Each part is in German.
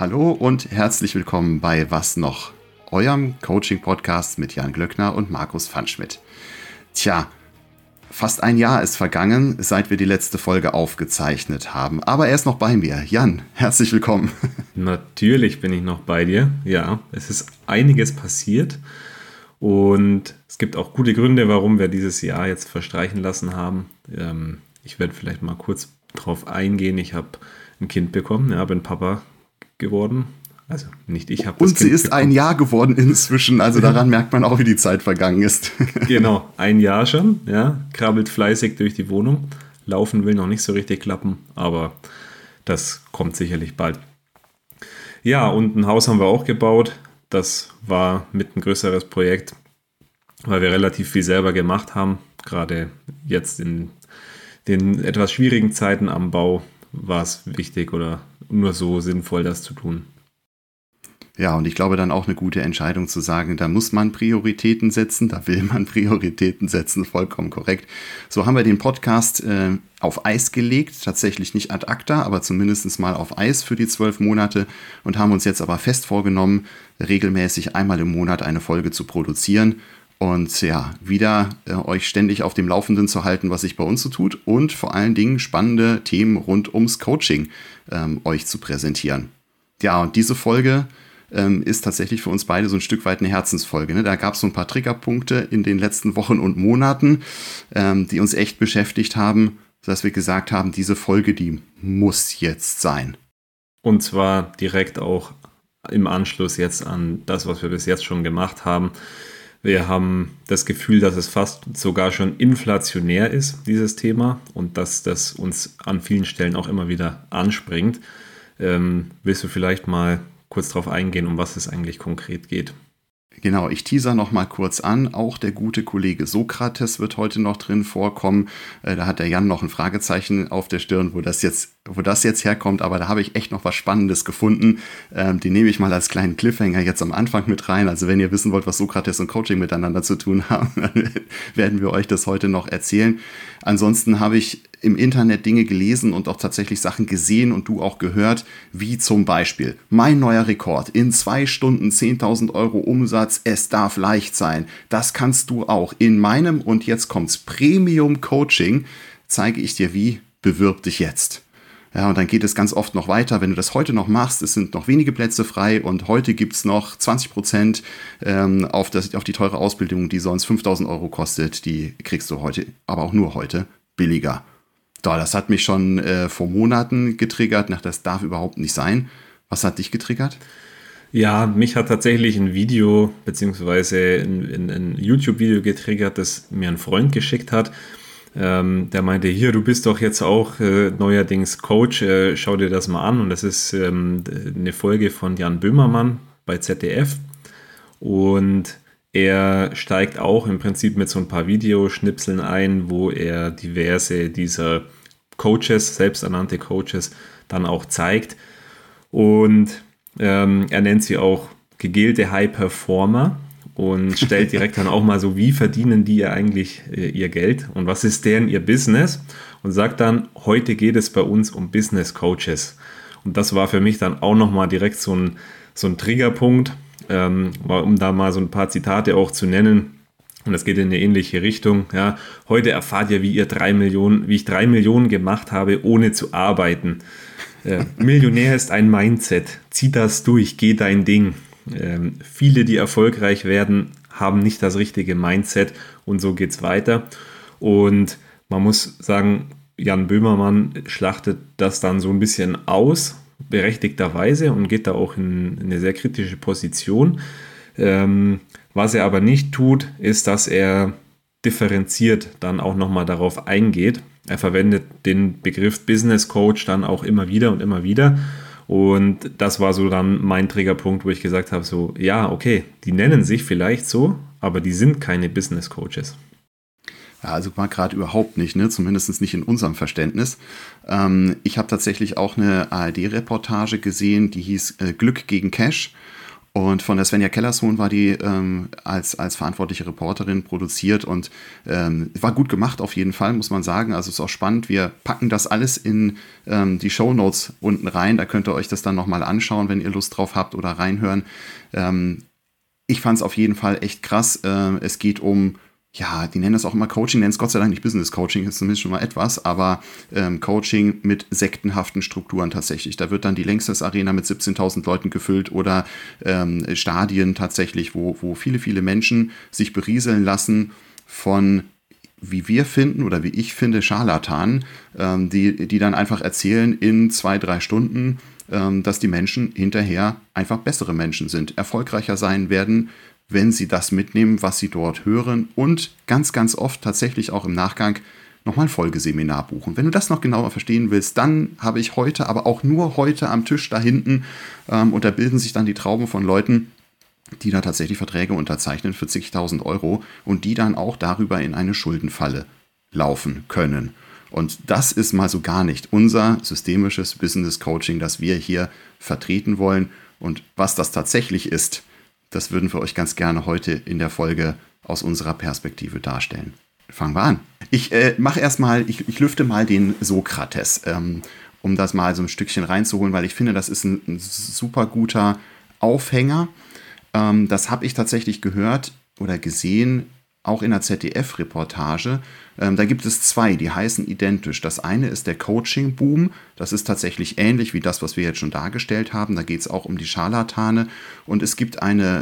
Hallo und herzlich willkommen bei Was noch? Eurem Coaching-Podcast mit Jan Glöckner und Markus Pfannschmidt. Tja, fast ein Jahr ist vergangen, seit wir die letzte Folge aufgezeichnet haben. Aber er ist noch bei mir. Jan, herzlich willkommen. Natürlich bin ich noch bei dir. Ja, es ist einiges passiert. Und es gibt auch gute Gründe, warum wir dieses Jahr jetzt verstreichen lassen haben. Ich werde vielleicht mal kurz drauf eingehen. Ich habe ein Kind bekommen, bin Papa geworden. Also nicht ich habe das Und sie ist bekommen. Ein Jahr geworden inzwischen, also daran merkt man auch, wie die Zeit vergangen ist. Genau, ein Jahr schon, krabbelt fleißig durch die Wohnung. Laufen will noch nicht so richtig klappen, aber das kommt sicherlich bald. Ja, und ein Haus haben wir auch gebaut. Das war mit ein größeres Projekt, weil wir relativ viel selber gemacht haben. Gerade jetzt in den etwas schwierigen Zeiten am Bau war es wichtig oder nur so sinnvoll, das zu tun. Ja, und ich glaube dann auch eine gute Entscheidung zu sagen, da muss man Prioritäten setzen, da will man Prioritäten setzen, vollkommen korrekt. So haben wir den Podcast auf Eis gelegt, tatsächlich nicht ad acta, aber zumindest mal auf Eis für die 12 Monate und haben uns jetzt aber fest vorgenommen, regelmäßig einmal im Monat eine Folge zu produzieren und wieder euch ständig auf dem Laufenden zu halten, was sich bei uns so tut und vor allen Dingen spannende Themen rund ums Coaching euch zu präsentieren. Ja, und diese Folge ist tatsächlich für uns beide so ein Stück weit eine Herzensfolge. Ne? Da gab es so ein paar Triggerpunkte in den letzten Wochen und Monaten, die uns echt beschäftigt haben, dass wir gesagt haben, diese Folge, die muss jetzt sein. Und zwar direkt auch im Anschluss jetzt an das, was wir bis jetzt schon gemacht haben. Wir haben das Gefühl, dass es fast sogar schon inflationär ist, dieses Thema, und dass das uns an vielen Stellen auch immer wieder anspringt. Willst du vielleicht mal kurz darauf eingehen, um was es eigentlich konkret geht? Genau, ich teaser noch mal kurz an. Auch der gute Kollege Sokrates wird heute noch drin vorkommen. Da hat der Jan noch ein Fragezeichen auf der Stirn, wo das jetzt herkommt. Aber da habe ich echt noch was Spannendes gefunden. Die nehme ich mal als kleinen Cliffhanger jetzt am Anfang mit rein. Also wenn ihr wissen wollt, was Sokrates und Coaching miteinander zu tun haben, dann werden wir euch das heute noch erzählen. Ansonsten habe ich im Internet Dinge gelesen und auch tatsächlich Sachen gesehen und du auch gehört, wie zum Beispiel mein neuer Rekord in 2 Stunden 10.000 Euro Umsatz, es darf leicht sein. Das kannst du auch. In meinem, und jetzt kommt's, Premium Coaching zeige ich dir wie, bewirb dich jetzt. Ja, und dann geht es ganz oft noch weiter. Wenn du das heute noch machst, es sind noch wenige Plätze frei und heute gibt's noch 20% auf die teure Ausbildung, die sonst 5.000 Euro kostet. Die kriegst du heute, aber auch nur heute, billiger. Das hat mich schon vor Monaten getriggert. Das darf überhaupt nicht sein. Was hat dich getriggert? Ja, mich hat tatsächlich ein Video beziehungsweise ein YouTube-Video getriggert, das mir ein Freund geschickt hat. Der meinte, hier, du bist doch jetzt auch neuerdings Coach, schau dir das mal an. Und das ist eine Folge von Jan Böhmermann bei ZDF. Und er steigt auch im Prinzip mit so ein paar Videoschnipseln ein, wo er diverse dieser Coaches, selbsternannte Coaches, dann auch zeigt. Und er nennt sie auch gegelte High Performer und stellt direkt dann auch mal so, wie verdienen die ja eigentlich ihr Geld und was ist deren ihr Business? Und sagt dann, heute geht es bei uns um Business Coaches. Und das war für mich dann auch nochmal direkt so ein Triggerpunkt, um da mal so ein paar Zitate auch zu nennen. Und das geht in eine ähnliche Richtung. Ja. Heute erfahrt ihr, wie ich 3 Millionen gemacht habe, ohne zu arbeiten. Millionär ist ein Mindset. Zieh das durch, geh dein Ding. Viele, die erfolgreich werden, haben nicht das richtige Mindset und so geht's weiter. Und man muss sagen, Jan Böhmermann schlachtet das dann so ein bisschen aus, berechtigterweise, und geht da auch in eine sehr kritische Position. Was er aber nicht tut, ist, dass er differenziert dann auch nochmal darauf eingeht. Er verwendet den Begriff Business Coach dann auch immer wieder und immer wieder. Und das war so dann mein Triggerpunkt, wo ich gesagt habe, so, ja, okay, die nennen sich vielleicht so, aber die sind keine Business Coaches. Ja, also mal gerade überhaupt nicht, ne? Zumindest nicht in unserem Verständnis. Ich habe tatsächlich auch eine ARD-Reportage gesehen, die hieß Glück gegen Cash. Und von der Svenja Kellershohn war die als verantwortliche Reporterin produziert und war gut gemacht auf jeden Fall, muss man sagen. Also ist auch spannend. Wir packen das alles in die Shownotes unten rein. Da könnt ihr euch das dann nochmal anschauen, wenn ihr Lust drauf habt oder reinhören. Ich fand es auf jeden Fall echt krass. Es geht um, ja, die nennen das auch immer Coaching, nennen es Gott sei Dank nicht Business Coaching, ist zumindest schon mal etwas, aber Coaching mit sektenhaften Strukturen tatsächlich. Da wird dann die Längstes Arena mit 17.000 Leuten gefüllt oder Stadien tatsächlich, wo viele, viele Menschen sich berieseln lassen von, wie wir finden oder wie ich finde, Scharlatanen, die dann einfach erzählen in 2-3 Stunden, dass die Menschen hinterher einfach bessere Menschen sind, erfolgreicher sein werden, wenn sie das mitnehmen, was sie dort hören und ganz, ganz oft tatsächlich auch im Nachgang nochmal ein Folgeseminar buchen. Wenn du das noch genauer verstehen willst, dann habe ich heute, aber auch nur heute am Tisch da hinten und da bilden sich dann die Trauben von Leuten, die da tatsächlich Verträge unterzeichnen für zigtausend Euro und die dann auch darüber in eine Schuldenfalle laufen können. Und das ist mal so gar nicht unser systemisches Business Coaching, das wir hier vertreten wollen. Und was das tatsächlich ist, das würden wir euch ganz gerne heute in der Folge aus unserer Perspektive darstellen. Fangen wir an. Ich lüfte mal den Sokrates, um das mal so ein Stückchen reinzuholen, weil ich finde, das ist ein super guter Aufhänger. Das habe ich tatsächlich gehört oder gesehen, auch in der ZDF-Reportage. Da gibt es 2, die heißen identisch. Das eine ist der Coaching-Boom. Das ist tatsächlich ähnlich wie das, was wir jetzt schon dargestellt haben. Da geht es auch um die Scharlatane. Und es gibt eine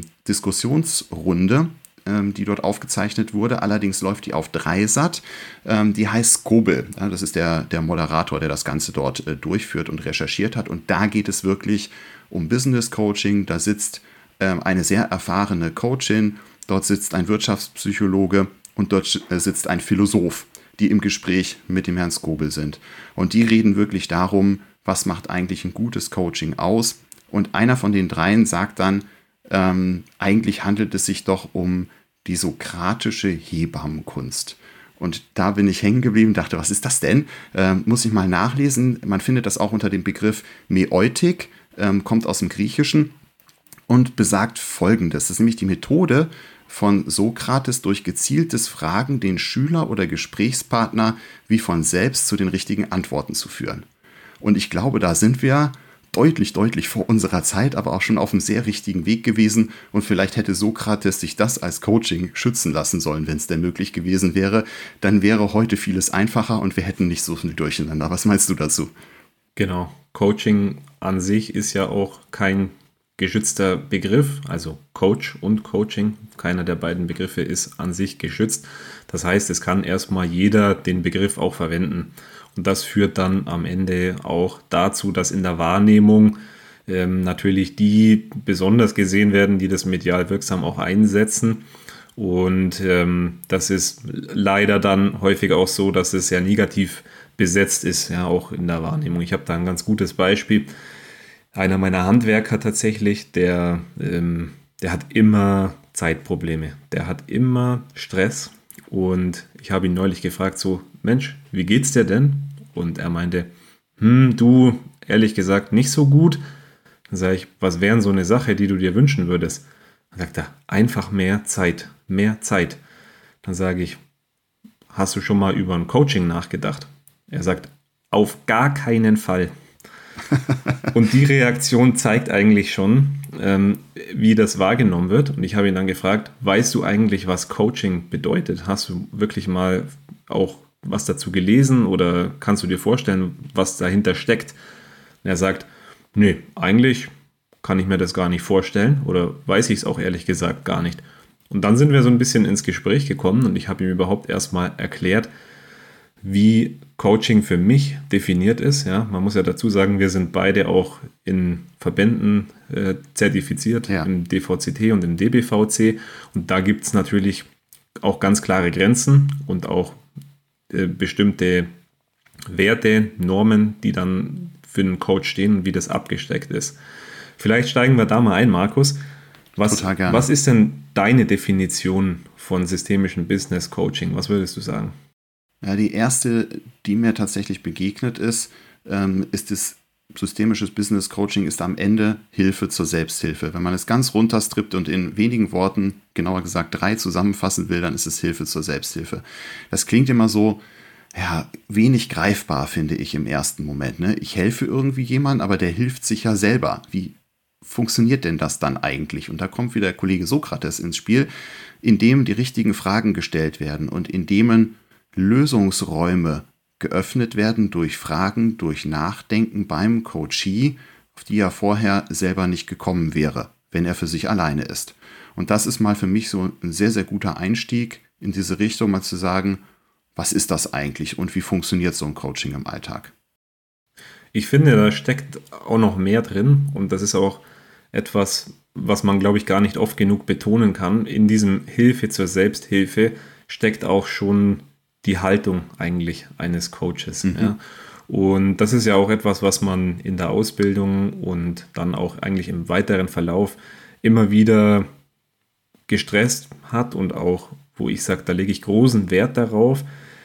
Diskussionsrunde, die dort aufgezeichnet wurde. Allerdings läuft die auf Dreisat. Die heißt Skobel. Ja, das ist der Moderator, der das Ganze dort durchführt und recherchiert hat. Und da geht es wirklich um Business Coaching. Da sitzt eine sehr erfahrene Coachin. Dort sitzt ein Wirtschaftspsychologe und dort sitzt ein Philosoph, die im Gespräch mit dem Herrn Skobel sind. Und die reden wirklich darum, was macht eigentlich ein gutes Coaching aus. Und einer von den dreien sagt dann, eigentlich handelt es sich doch um die sokratische Hebammenkunst. Und da bin ich hängen geblieben, dachte, was ist das denn? Muss ich mal nachlesen. Man findet das auch unter dem Begriff Mäeutik, kommt aus dem Griechischen und besagt Folgendes. Das ist nämlich die Methode von Sokrates, durch gezieltes Fragen den Schüler oder Gesprächspartner wie von selbst zu den richtigen Antworten zu führen. Und ich glaube, da sind wir deutlich, deutlich vor unserer Zeit, aber auch schon auf einem sehr richtigen Weg gewesen. Und vielleicht hätte Sokrates sich das als Coaching schützen lassen sollen, wenn es denn möglich gewesen wäre. Dann wäre heute vieles einfacher und wir hätten nicht so viel Durcheinander. Was meinst du dazu? Genau. Coaching an sich ist ja auch kein geschützter Begriff, also Coach und Coaching. Keiner der beiden Begriffe ist an sich geschützt. Das heißt, es kann erstmal jeder den Begriff auch verwenden. Und das führt dann am Ende auch dazu, dass in der Wahrnehmung natürlich die besonders gesehen werden, die das medial wirksam auch einsetzen. Und das ist leider dann häufig auch so, dass es sehr negativ besetzt ist, ja, auch in der Wahrnehmung. Ich habe da ein ganz gutes Beispiel. Einer meiner Handwerker tatsächlich, der hat immer Zeitprobleme, der hat immer Stress und ich habe ihn neulich gefragt, so, Mensch, wie geht's dir denn? Und er meinte, du, ehrlich gesagt, nicht so gut. Dann sage ich, was wären so eine Sache, die du dir wünschen würdest? Dann sagt er, einfach mehr Zeit, mehr Zeit. Dann sage ich, hast du schon mal über ein Coaching nachgedacht? Er sagt, auf gar keinen Fall. Und die Reaktion zeigt eigentlich schon, wie das wahrgenommen wird. Und ich habe ihn dann gefragt, weißt du eigentlich, was Coaching bedeutet? Hast du wirklich mal auch was dazu gelesen oder kannst du dir vorstellen, was dahinter steckt? Und er sagt, nee, eigentlich kann ich mir das gar nicht vorstellen oder weiß ich es auch ehrlich gesagt gar nicht. Und dann sind wir so ein bisschen ins Gespräch gekommen und ich habe ihm überhaupt erstmal erklärt, wie Coaching für mich definiert ist. Ja, man muss ja dazu sagen, wir sind beide auch in Verbänden zertifiziert, ja, im DVCT und im DBVC. Und da gibt es natürlich auch ganz klare Grenzen und auch bestimmte Werte, Normen, die dann für einen Coach stehen und wie das abgesteckt ist. Vielleicht steigen wir da mal ein, Markus. Was ist denn deine Definition von systemischem Business Coaching? Was würdest du sagen? Ja, die erste, die mir tatsächlich begegnet ist, ist das Konzept der Hebammenkunst. Das ist tatsächlich systemisches Business Coaching ist am Ende Hilfe zur Selbsthilfe. Wenn man es ganz runterstrippt und in wenigen Worten, genauer gesagt 3 zusammenfassen will, dann ist es Hilfe zur Selbsthilfe. Das klingt immer so, ja, wenig greifbar, finde ich im ersten Moment. Ne? Ich helfe irgendwie jemandem, aber der hilft sich ja selber. Wie funktioniert denn das dann eigentlich? Und da kommt wieder der Kollege Sokrates ins Spiel, indem die richtigen Fragen gestellt werden und indem Lösungsräume geöffnet werden durch Fragen, durch Nachdenken beim Coachee, auf die er vorher selber nicht gekommen wäre, wenn er für sich alleine ist. Und das ist mal für mich so ein sehr, sehr guter Einstieg in diese Richtung, mal zu sagen, was ist das eigentlich und wie funktioniert so ein Coaching im Alltag? Ich finde, da steckt auch noch mehr drin und das ist auch etwas, was man, glaube ich, gar nicht oft genug betonen kann. In diesem Hilfe zur Selbsthilfe steckt auch schon die Haltung eigentlich eines Coaches. Ja. Und das ist ja auch etwas, was man in der Ausbildung und dann auch eigentlich im weiteren Verlauf immer wieder gestresst hat und auch, wo ich sage, da lege ich großen Wert darauf,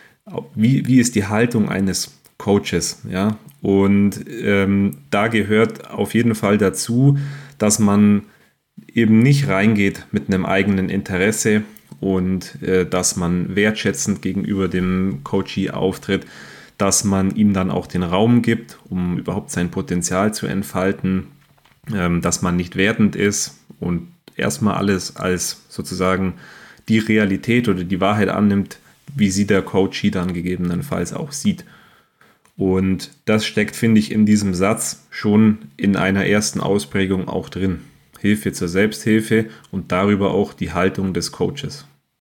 wie ist die Haltung eines Coaches. Ja. Und da gehört auf jeden Fall dazu, dass man eben nicht reingeht mit einem eigenen Interesse und dass man wertschätzend gegenüber dem Coachee auftritt, dass man ihm dann auch den Raum gibt, um überhaupt sein Potenzial zu entfalten, dass man nicht wertend ist und erstmal alles als sozusagen die Realität oder die Wahrheit annimmt, wie sie der Coachee dann gegebenenfalls auch sieht. Und das steckt, finde ich, in diesem Satz schon in einer ersten Ausprägung auch drin. Hilfe zur Selbsthilfe und darüber auch die Haltung des Coaches.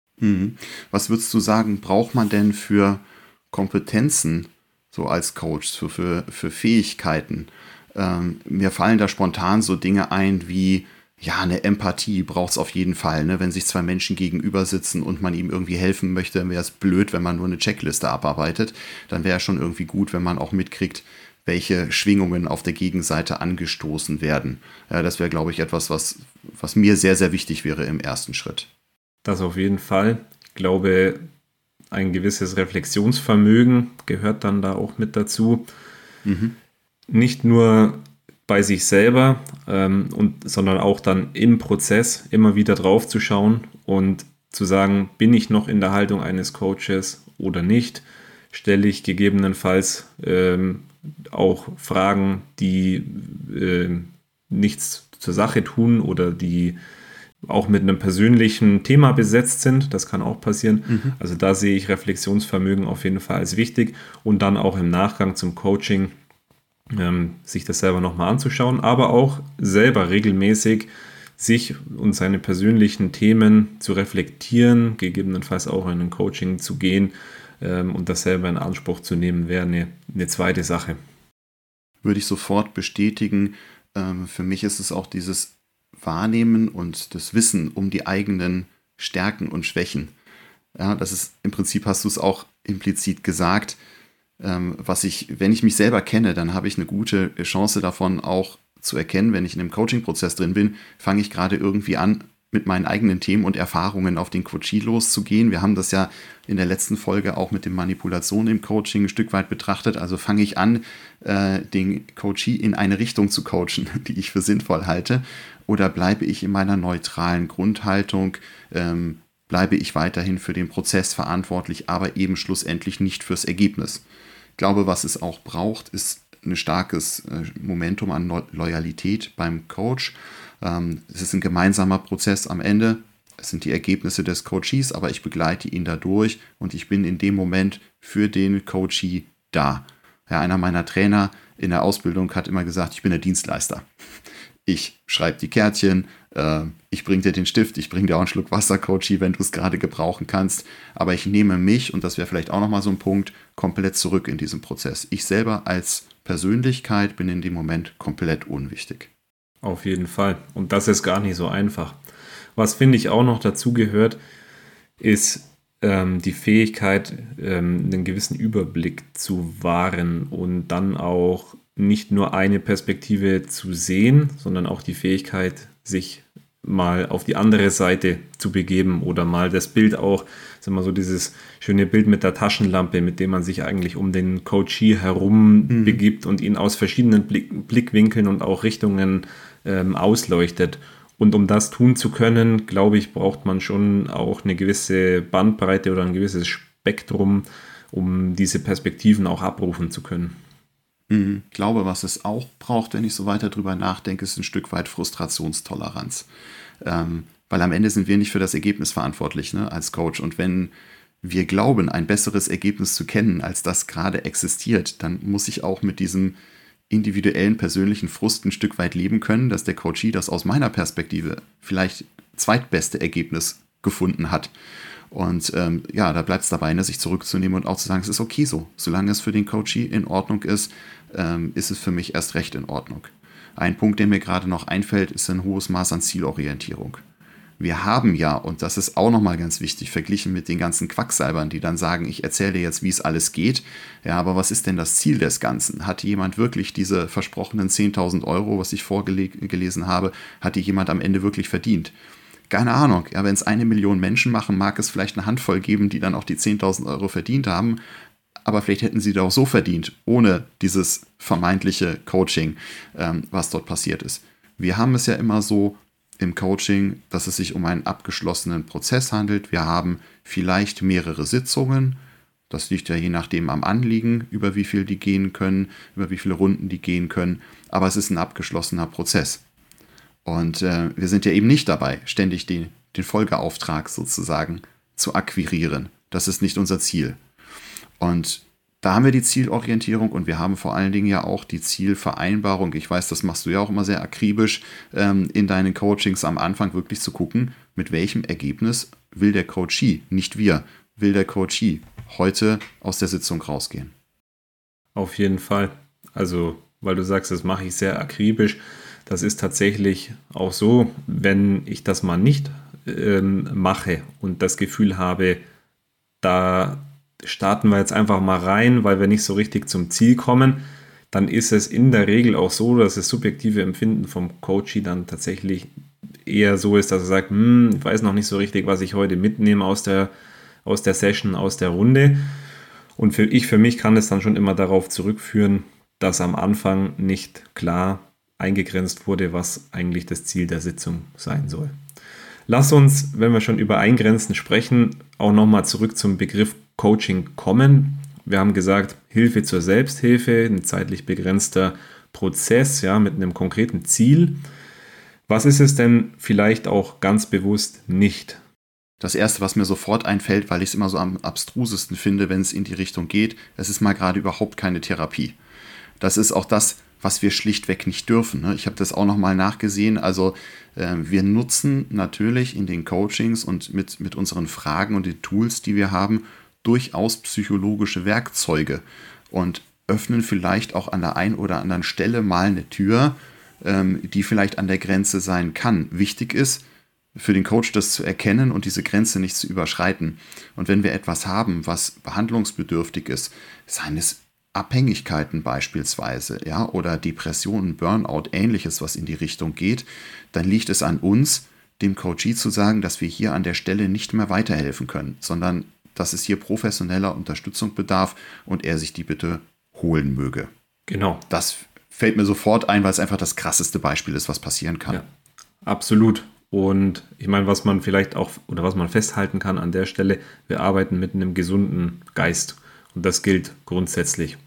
Was würdest du sagen, braucht man denn für Kompetenzen so als Coach, für Fähigkeiten? Mir fallen da spontan so Dinge ein wie, ja, eine Empathie braucht es auf jeden Fall. Ne? Wenn sich 2 Menschen gegenüber sitzen und man ihm irgendwie helfen möchte, wäre es blöd, wenn man nur eine Checkliste abarbeitet. Dann wäre es schon irgendwie gut, wenn man auch mitkriegt, welche Schwingungen auf der Gegenseite angestoßen werden. Ja, das wäre, glaube ich, etwas, was mir sehr, sehr wichtig wäre im ersten Schritt. Das auf jeden Fall. Ich glaube, ein gewisses Reflexionsvermögen gehört dann da auch mit dazu. Nicht nur bei sich selber, sondern auch dann im Prozess immer wieder drauf zu schauen und zu sagen, bin ich noch in der Haltung eines Coaches oder nicht? Stelle ich gegebenenfalls auch Fragen, die nichts zur Sache tun oder die auch mit einem persönlichen Thema besetzt sind. Das kann auch passieren. Also da sehe ich Reflexionsvermögen auf jeden Fall als wichtig und dann auch im Nachgang zum Coaching sich das selber nochmal anzuschauen, aber auch selber regelmäßig sich und seine persönlichen Themen zu reflektieren, gegebenenfalls auch in ein Coaching zu gehen und das selber in Anspruch zu nehmen, wäre eine zweite Sache. Würde ich sofort bestätigen. Für mich ist es auch dieses Wahrnehmen und das Wissen um die eigenen Stärken und Schwächen. Ja, das ist im Prinzip, hast du es auch implizit gesagt, wenn ich mich selber kenne, dann habe ich eine gute Chance davon auch zu erkennen, wenn ich in einem Coaching-Prozess drin bin, fange ich gerade irgendwie an, mit meinen eigenen Themen und Erfahrungen auf den Coachee loszugehen. Wir haben das ja in der letzten Folge auch mit dem Manipulation im Coaching ein Stück weit betrachtet. Also fange ich an, den Coachee in eine Richtung zu coachen, die ich für sinnvoll halte, oder bleibe ich in meiner neutralen Grundhaltung, bleibe ich weiterhin für den Prozess verantwortlich, aber eben schlussendlich nicht fürs Ergebnis. Ich glaube, was es auch braucht, ist ein starkes Momentum an Loyalität beim Coach. Es ist ein gemeinsamer Prozess am Ende. Es sind die Ergebnisse des Coachees, aber ich begleite ihn dadurch und ich bin in dem Moment für den Coachee da. Ja, einer meiner Trainer in der Ausbildung hat immer gesagt, ich bin der Dienstleister. Ich schreibe die Kärtchen, ich bringe dir den Stift, ich bringe dir auch einen Schluck Wasser, Coachie, wenn du es gerade gebrauchen kannst. Aber ich nehme mich, und das wäre vielleicht auch nochmal so ein Punkt, komplett zurück in diesem Prozess. Ich selber als Persönlichkeit bin in dem Moment komplett unwichtig. Auf jeden Fall. Und das ist gar nicht so einfach. Was, finde ich, auch noch dazu gehört, ist die Fähigkeit, einen gewissen Überblick zu wahren und dann auch nicht nur eine Perspektive zu sehen, sondern auch die Fähigkeit, sich mal auf die andere Seite zu begeben oder mal das Bild auch, sagen wir so dieses schöne Bild mit der Taschenlampe, mit dem man sich eigentlich um den Coachee herum begibt und ihn aus verschiedenen Blickwinkeln und auch Richtungen ausleuchtet. Und um das tun zu können, glaube ich, braucht man schon auch eine gewisse Bandbreite oder ein gewisses Spektrum, um diese Perspektiven auch abrufen zu können. Ich glaube, was es auch braucht, wenn ich so weiter drüber nachdenke, ist ein Stück weit Frustrationstoleranz. Weil am Ende sind wir nicht für das Ergebnis verantwortlich, ne, als Coach. Und wenn wir glauben, ein besseres Ergebnis zu kennen, als das gerade existiert, dann muss ich auch mit diesem individuellen, persönlichen Frust ein Stück weit leben können, dass der Coachee das aus meiner Perspektive vielleicht zweitbeste Ergebnis gefunden hat. Und da bleibt es dabei, sich zurückzunehmen und auch zu sagen, es ist okay so. Solange es für den Coachee in Ordnung ist, ist es für mich erst recht in Ordnung. Ein Punkt, der mir gerade noch einfällt, ist ein hohes Maß an Zielorientierung. Wir haben ja, und das ist auch nochmal ganz wichtig, verglichen mit den ganzen Quacksalbern, die dann sagen, ich erzähle dir jetzt, wie es alles geht. Ja, aber was ist denn das Ziel des Ganzen? Hat jemand wirklich diese versprochenen 10.000 Euro, was ich vorgelesen habe, hat die jemand am Ende wirklich verdient? Keine Ahnung, ja, wenn es 1 Million Menschen machen, mag es vielleicht eine Handvoll geben, die dann auch die 10.000 Euro verdient haben, aber vielleicht hätten sie doch so verdient, ohne dieses vermeintliche Coaching, was dort passiert ist. Wir haben es ja immer so im Coaching, dass es sich um einen abgeschlossenen Prozess handelt. Wir haben vielleicht mehrere Sitzungen, das liegt ja je nachdem am Anliegen, über wie viel die gehen können, über wie viele Runden die gehen können, aber es ist ein abgeschlossener Prozess. Und wir sind ja eben nicht dabei, ständig den Folgeauftrag sozusagen zu akquirieren. Das ist nicht unser Ziel. Und da haben wir die Zielorientierung und wir haben vor allen Dingen ja auch die Zielvereinbarung. Ich weiß, das machst du ja auch immer sehr akribisch in deinen Coachings am Anfang wirklich zu gucken, mit welchem Ergebnis will der Coachee, nicht wir, will der Coachee heute aus der Sitzung rausgehen. Auf jeden Fall. Also, weil du sagst, das mache ich sehr akribisch. Das ist tatsächlich auch so, wenn ich das mal nicht mache und das Gefühl habe, da starten wir jetzt einfach mal rein, weil wir nicht so richtig zum Ziel kommen, dann ist es in der Regel auch so, dass das subjektive Empfinden vom Coachee dann tatsächlich eher so ist, dass er sagt, ich weiß noch nicht so richtig, was ich heute mitnehme aus der Session, aus der Runde. Und für mich kann es dann schon immer darauf zurückführen, dass am Anfang nicht klar eingegrenzt wurde, was eigentlich das Ziel der Sitzung sein soll. Lass uns, wenn wir schon über Eingrenzen sprechen, auch nochmal zurück zum Begriff Coaching kommen. Wir haben gesagt, Hilfe zur Selbsthilfe, ein zeitlich begrenzter Prozess, ja, mit einem konkreten Ziel. Was ist es denn vielleicht auch ganz bewusst nicht? Das Erste, was mir sofort einfällt, weil ich es immer so am abstrusesten finde, wenn es in die Richtung geht, es ist mal gerade überhaupt keine Therapie. Das ist auch das, was wir schlichtweg nicht dürfen. Ich habe das auch nochmal nachgesehen. Also wir nutzen natürlich in den Coachings und mit unseren Fragen und den Tools, die wir haben, durchaus psychologische Werkzeuge und öffnen vielleicht auch an der einen oder anderen Stelle mal eine Tür, die vielleicht an der Grenze sein kann. Wichtig ist, für den Coach das zu erkennen und diese Grenze nicht zu überschreiten. Und wenn wir etwas haben, was behandlungsbedürftig ist, seien es Abhängigkeiten beispielsweise, ja, oder Depressionen, Burnout, ähnliches, was in die Richtung geht, dann liegt es an uns, dem Coachee zu sagen, dass wir hier an der Stelle nicht mehr weiterhelfen können, sondern dass es hier professioneller Unterstützung bedarf und er sich die bitte holen möge. Genau. Das fällt mir sofort ein, weil es einfach das krasseste Beispiel ist, was passieren kann. Ja, absolut. Und ich meine, was man vielleicht auch oder was man festhalten kann an der Stelle, wir arbeiten mit einem gesunden Geist und das gilt grundsätzlich.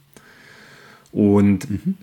Und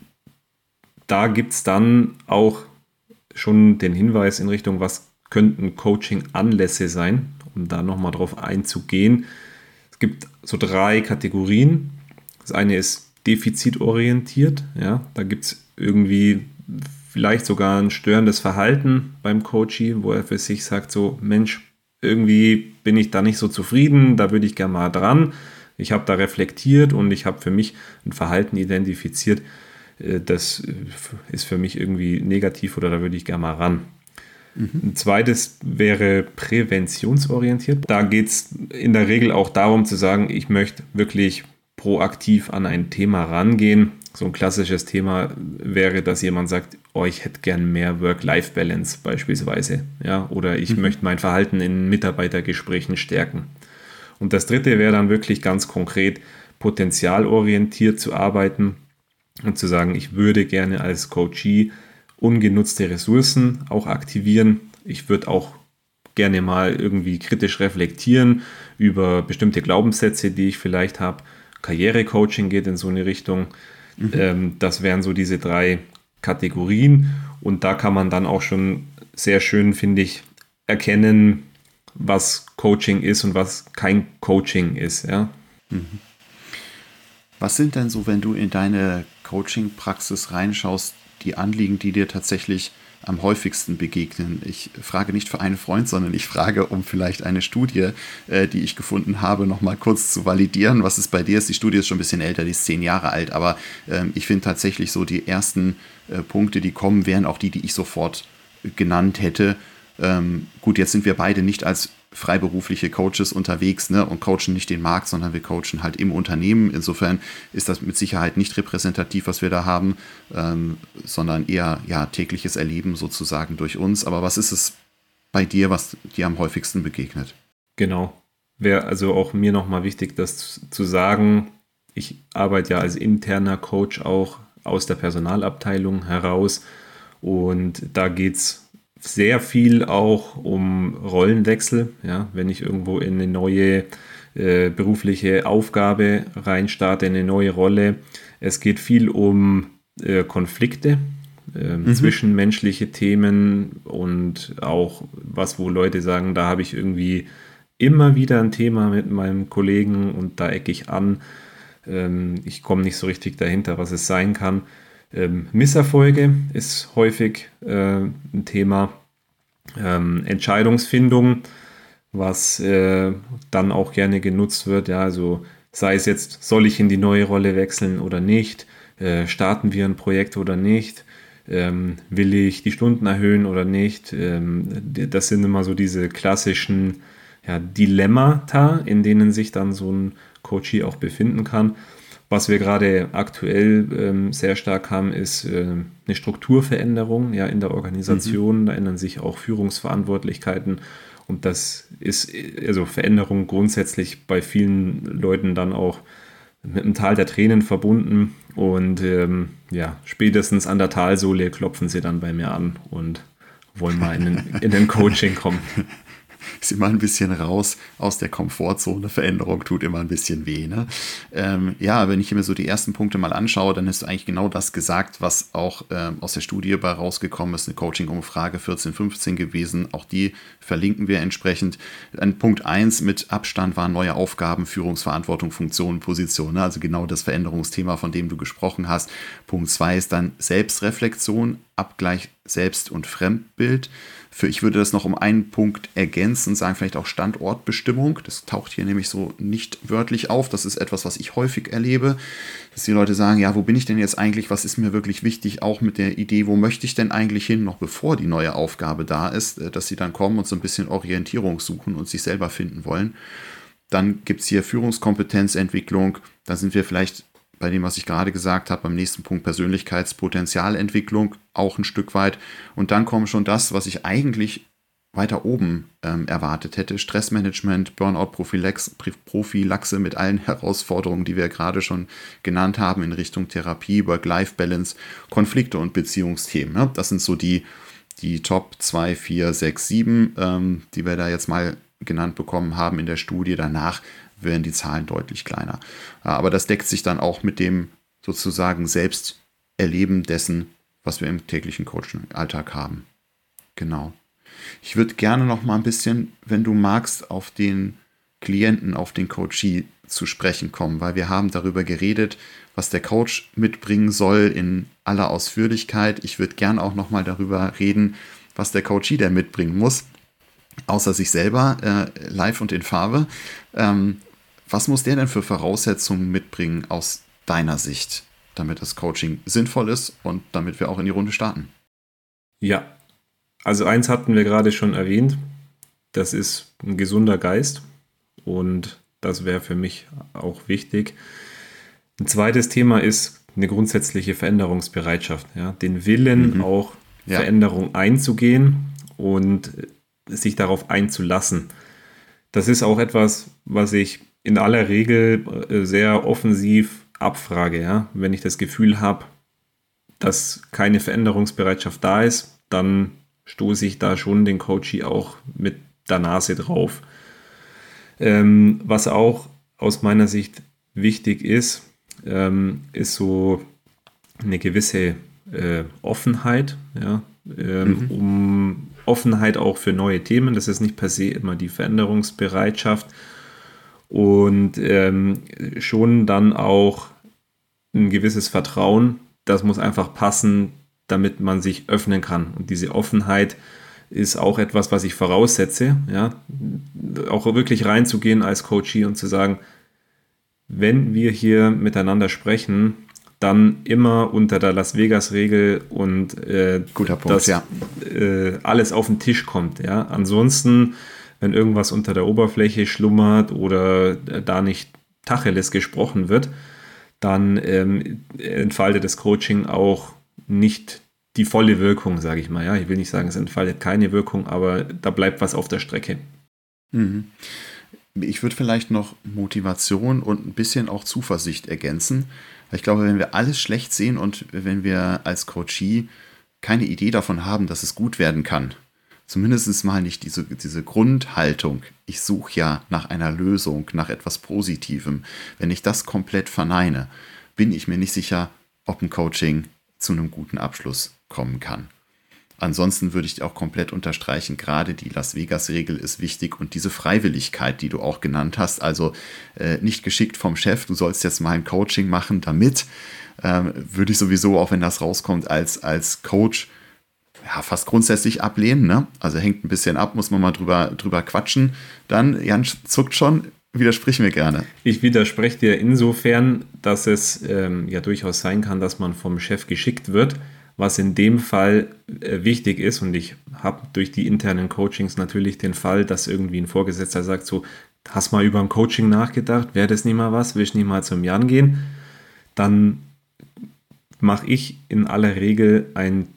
da gibt es dann auch schon den Hinweis in Richtung, was könnten Coaching-Anlässe sein, um da nochmal drauf einzugehen. Es gibt so 3 Kategorien. Das eine ist defizitorientiert. Ja, da gibt es irgendwie vielleicht sogar ein störendes Verhalten beim Coachee, wo er für sich sagt, so Mensch, irgendwie bin ich da nicht so zufrieden, da würde ich gerne mal dran. Ich habe da reflektiert und ich habe für mich ein Verhalten identifiziert, das ist für mich irgendwie negativ oder da würde ich gerne mal ran. Ein zweites wäre präventionsorientiert. Da geht es in der Regel auch darum zu sagen, ich möchte wirklich proaktiv an ein Thema rangehen. So ein klassisches Thema wäre, dass jemand sagt, oh, ich hätte gern mehr Work-Life-Balance beispielsweise, ja, oder ich möchte mein Verhalten in Mitarbeitergesprächen stärken. Und das dritte wäre dann wirklich ganz konkret, potenzialorientiert zu arbeiten und zu sagen, ich würde gerne als Coachee ungenutzte Ressourcen auch aktivieren. Ich würde auch gerne mal irgendwie kritisch reflektieren über bestimmte Glaubenssätze, die ich vielleicht habe. Karrierecoaching geht in so eine Richtung. Das wären so diese 3 Kategorien. Und da kann man dann auch schon sehr schön, finde ich, erkennen, was Coaching ist und was kein Coaching ist. Ja. Was sind denn so, wenn du in deine Coaching-Praxis reinschaust, die Anliegen, die dir tatsächlich am häufigsten begegnen? Ich frage nicht für einen Freund, sondern ich frage, um vielleicht eine Studie, die ich gefunden habe, nochmal kurz zu validieren, was es bei dir ist. Die Studie ist schon ein bisschen älter, die ist 10 Jahre alt, aber ich finde tatsächlich so die ersten Punkte, die kommen, wären auch die ich sofort genannt hätte. Gut, jetzt sind wir beide nicht als freiberufliche Coaches unterwegs, ne, und coachen nicht den Markt, sondern wir coachen halt im Unternehmen. Insofern ist das mit Sicherheit nicht repräsentativ, was wir da haben, sondern eher tägliches Erleben sozusagen durch uns. Aber was ist es bei dir, was dir am häufigsten begegnet? Genau. Wäre also auch mir nochmal wichtig, das zu sagen. Ich arbeite ja als interner Coach auch aus der Personalabteilung heraus und da geht es sehr viel auch um Rollenwechsel, ja, wenn ich irgendwo in eine neue berufliche Aufgabe reinstarte, eine neue Rolle. Es geht viel um Konflikte, zwischenmenschliche Themen und auch was, wo Leute sagen, da habe ich irgendwie immer wieder ein Thema mit meinem Kollegen und da ecke ich an. Ich komme nicht so richtig dahinter, was es sein kann. Misserfolge ist häufig ein Thema. Entscheidungsfindung, was dann auch gerne genutzt wird. Ja, also sei es jetzt, soll ich in die neue Rolle wechseln oder nicht? Starten wir ein Projekt oder nicht? Will ich die Stunden erhöhen oder nicht? Das sind immer so diese klassischen Dilemmata, in denen sich dann so ein Coachee auch befinden kann. Was wir gerade aktuell sehr stark haben, ist eine Strukturveränderung in der Organisation. Da ändern sich auch Führungsverantwortlichkeiten. Und das ist also Veränderung grundsätzlich bei vielen Leuten dann auch mit einem Tal der Tränen verbunden. Und spätestens an der Talsohle klopfen sie dann bei mir an und wollen mal in ein Coaching kommen. Ist immer ein bisschen raus aus der Komfortzone. Veränderung tut immer ein bisschen weh. Ne? Wenn ich mir so die ersten Punkte mal anschaue, dann ist eigentlich genau das gesagt, was auch aus der Studie bei rausgekommen ist. Eine Coaching-Umfrage 14-15 gewesen. Auch die verlinken wir entsprechend. An Punkt 1 mit Abstand waren neue Aufgaben, Führungsverantwortung, Funktionen, Positionen. Ne? Also genau das Veränderungsthema, von dem du gesprochen hast. Punkt 2 ist dann Selbstreflexion, Abgleich Selbst- und Fremdbild. Ich würde das noch um einen Punkt ergänzen, sagen vielleicht auch Standortbestimmung. Das taucht hier nämlich so nicht wörtlich auf. Das ist etwas, was ich häufig erlebe, dass die Leute sagen, ja, wo bin ich denn jetzt eigentlich? Was ist mir wirklich wichtig? Auch mit der Idee, wo möchte ich denn eigentlich hin, noch bevor die neue Aufgabe da ist, dass sie dann kommen und so ein bisschen Orientierung suchen und sich selber finden wollen. Dann gibt es hier Führungskompetenzentwicklung. Da sind wir vielleicht bei dem, was ich gerade gesagt habe, beim nächsten Punkt Persönlichkeitspotenzialentwicklung auch ein Stück weit. Und dann kommt schon das, was ich eigentlich weiter oben erwartet hätte. Stressmanagement, Burnout-Prophylaxe mit allen Herausforderungen, die wir gerade schon genannt haben in Richtung Therapie, Work-Life-Balance, Konflikte und Beziehungsthemen. Ne? Das sind so die Top 2, 4, 6, 7, die wir da jetzt mal genannt bekommen haben in der Studie. Danach werden die Zahlen deutlich kleiner. Aber das deckt sich dann auch mit dem sozusagen Selbsterleben dessen, was wir im täglichen Coaching-Alltag haben. Genau. Ich würde gerne noch mal ein bisschen, wenn du magst, auf den Klienten, auf den Coachee zu sprechen kommen, weil wir haben darüber geredet, was der Coach mitbringen soll in aller Ausführlichkeit. Ich würde gerne auch noch mal darüber reden, was der Coachee denn mitbringen muss, außer sich selber, live und in Farbe. Was muss der denn für Voraussetzungen mitbringen aus deiner Sicht, damit das Coaching sinnvoll ist und damit wir auch in die Runde starten? Ja, also eins hatten wir gerade schon erwähnt, das ist ein gesunder Geist und das wäre für mich auch wichtig. Ein zweites Thema ist eine grundsätzliche Veränderungsbereitschaft, ja, den Willen auch Veränderung einzugehen und sich darauf einzulassen. Das ist auch etwas, was ich in aller Regel sehr offensiv abfrage. Ja? Wenn ich das Gefühl habe, dass keine Veränderungsbereitschaft da ist, dann stoße ich da schon den Coachee auch mit der Nase drauf. Was auch aus meiner Sicht wichtig ist, ist so eine gewisse Offenheit, ja? Um Offenheit auch für neue Themen. Das ist nicht per se immer die Veränderungsbereitschaft und schon dann auch ein gewisses Vertrauen. Das muss einfach passen, damit man sich öffnen kann. Und diese Offenheit ist auch etwas, was ich voraussetze, ja, auch wirklich reinzugehen als Coachee und zu sagen, wenn wir hier miteinander sprechen, dann immer unter der Las Vegas-Regel und Guter Punkt, dass alles auf den Tisch kommt. Ja? Ansonsten, wenn irgendwas unter der Oberfläche schlummert oder da nicht Tacheles gesprochen wird, dann entfaltet das Coaching auch nicht die volle Wirkung, sage ich mal. Ja? Ich will nicht sagen, es entfaltet keine Wirkung, aber da bleibt was auf der Strecke. Mhm. Ich würde vielleicht noch Motivation und ein bisschen auch Zuversicht ergänzen. Ich glaube, wenn wir alles schlecht sehen und wenn wir als Coachee keine Idee davon haben, dass es gut werden kann, zumindest mal nicht diese Grundhaltung, ich suche ja nach einer Lösung, nach etwas Positivem, wenn ich das komplett verneine, bin ich mir nicht sicher, ob ein Coaching zu einem guten Abschluss kommen kann. Ansonsten würde ich auch komplett unterstreichen, gerade die Las Vegas-Regel ist wichtig und diese Freiwilligkeit, die du auch genannt hast, also nicht geschickt vom Chef, du sollst jetzt mal ein Coaching machen, damit würde ich sowieso, auch wenn das rauskommt, als Coach ja, fast grundsätzlich ablehnen. Ne? Also hängt ein bisschen ab, muss man mal drüber quatschen. Dann, Jan zuckt schon, widersprich mir gerne. Ich widerspreche dir insofern, dass es ja durchaus sein kann, dass man vom Chef geschickt wird. Was in dem Fall wichtig ist, und ich habe durch die internen Coachings natürlich den Fall, dass irgendwie ein Vorgesetzter sagt, so, hast mal über ein Coaching nachgedacht, wäre das nicht mal was, willst du nicht mal zum Jan gehen? Dann mache ich in aller Regel ein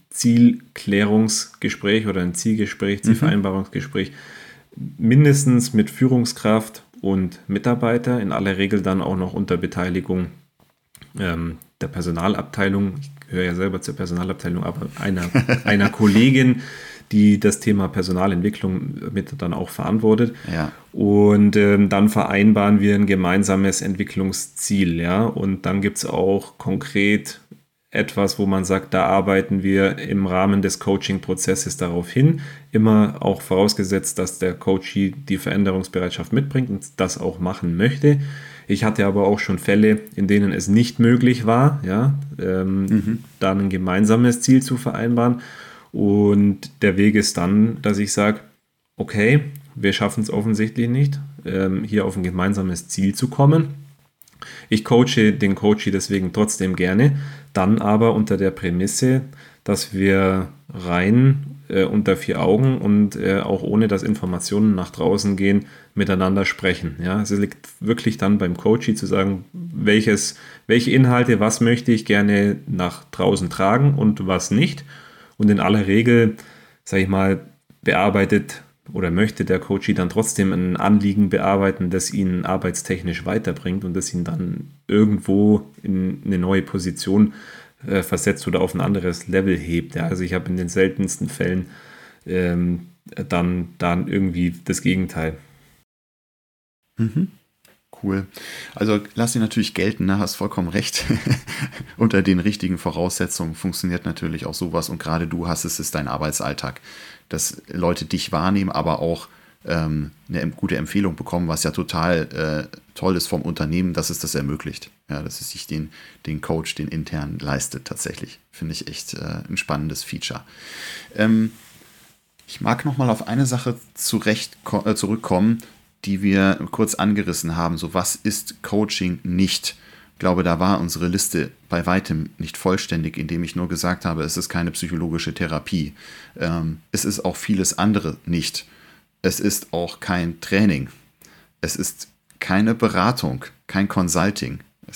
Zielklärungsgespräch oder ein Zielgespräch, Zielvereinbarungsgespräch, mindestens mit Führungskraft und Mitarbeiter, in aller Regel dann auch noch unter Beteiligung der Personalabteilung. Ich gehöre ja selber zur Personalabteilung, aber einer Kollegin, die das Thema Personalentwicklung mit dann auch verantwortet. Ja. Und dann vereinbaren wir ein gemeinsames Entwicklungsziel. Ja? Und dann gibt es auch konkret etwas, wo man sagt, da arbeiten wir im Rahmen des Coaching-Prozesses darauf hin. Immer auch vorausgesetzt, dass der Coachee die Veränderungsbereitschaft mitbringt und das auch machen möchte. Ich hatte aber auch schon Fälle, in denen es nicht möglich war, ja, dann ein gemeinsames Ziel zu vereinbaren. Und der Weg ist dann, dass ich sage, okay, wir schaffen es offensichtlich nicht, hier auf ein gemeinsames Ziel zu kommen. Ich coache den Coachee deswegen trotzdem gerne, dann aber unter der Prämisse, dass wir rein unter vier Augen und auch ohne dass Informationen nach draußen gehen, miteinander sprechen. Ja, es liegt wirklich dann beim Coachee zu sagen, welche Inhalte, was möchte ich gerne nach draußen tragen und was nicht. Und in aller Regel, sage ich mal, bearbeitet oder möchte der Coachee dann trotzdem ein Anliegen bearbeiten, das ihn arbeitstechnisch weiterbringt und das ihn dann irgendwo in eine neue Position versetzt oder auf ein anderes Level hebt. Ja, also ich habe in den seltensten Fällen dann irgendwie das Gegenteil. Mhm. Cool. Also lass sie natürlich gelten, ne? Hast vollkommen recht. Unter den richtigen Voraussetzungen funktioniert natürlich auch sowas und gerade du hast es, ist dein Arbeitsalltag, dass Leute dich wahrnehmen, aber auch eine gute Empfehlung bekommen, was ja total toll ist vom Unternehmen, dass es das ermöglicht. Ja, dass es sich den Coach, den intern leistet tatsächlich. Finde ich echt ein spannendes Feature. Ich mag nochmal auf eine Sache zurückkommen, die wir kurz angerissen haben. So, was ist Coaching nicht? Ich glaube, da war unsere Liste bei weitem nicht vollständig, indem ich nur gesagt habe, es ist keine psychologische Therapie. Es ist auch vieles andere nicht. Es ist auch kein Training. Es ist keine Beratung, kein Consulting. Es ist